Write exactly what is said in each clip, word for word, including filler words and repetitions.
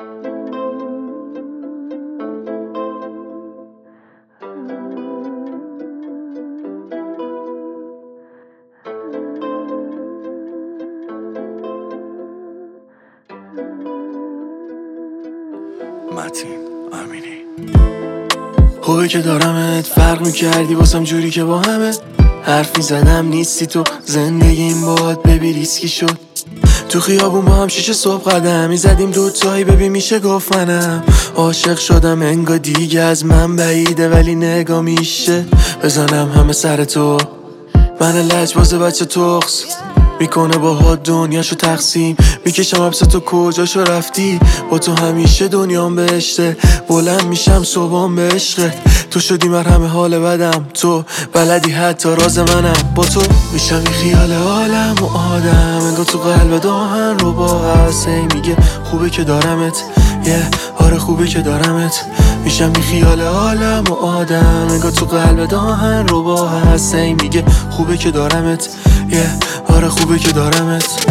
متین امینی. خوبه که دارمت، فرق میکردی واسم جوری که با همه حرف میزدم نیستی تو، زندگیم باهات ببی ریسکی شد. تو خیابون با هم شیشه صبح قدم میزدیم دوتایی، ببین میشه گفت منم عاشق شدم، انگار دیگه از من بعیده ولی نگاه میشه بزنم همه سر تو. من لجباز بچه تخص میکنه باهات دنیاشو تقسیم، میکشم حبس تو کجاشو رفتی، با تو همیشه دنیام بهشته، بلند میشم صبحام به عشقت، تو شدی مرهم حال بدم، تو بلدی حتی راز منم، با تو میشم این خیال عالم و آدم، انگار تو قلب داهن رو با هست، ای میگه خوبه که دارمت، یه yeah, آره خوبه که دارمت، میشم این خیال عالم و آدم، انگار تو قلب داهن رو با هست، ای میگه خوبه که دارمت، یه yeah, آره خوبه که دارمت.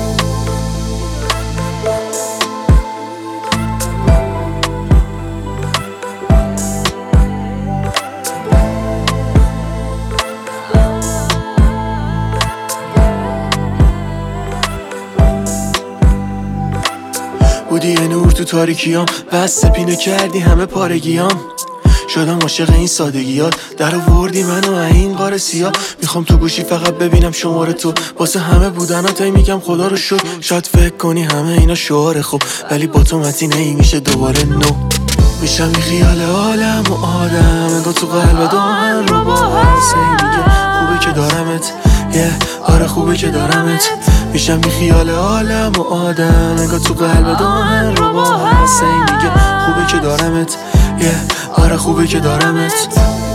بودی یه نور تو تاریکیام، بس سپینه کردی همه پارگیام، شدم عاشق این سادگیات، در آوردی منو این قاره سیاه، میخوام تو گوشی فقط ببینم شماره تو، واسه همه بودناتای میگم خدا رو شکر، شاید فکر کنی همه اینا شعاره خوب، ولی با تو متین ای میشه دوباره نو، میشم این خیال عالم و آدم، انگار تو قلب داهن رو با هست، ای میگه خوبه که دارمت، یه yeah, آره خوبه که دارمت، میشم این خیال عالم و آدم، انگار تو قلب داهن رو با هست، ای میگه خوبه که دارمت، یه yeah, آره خوبه که دارمت.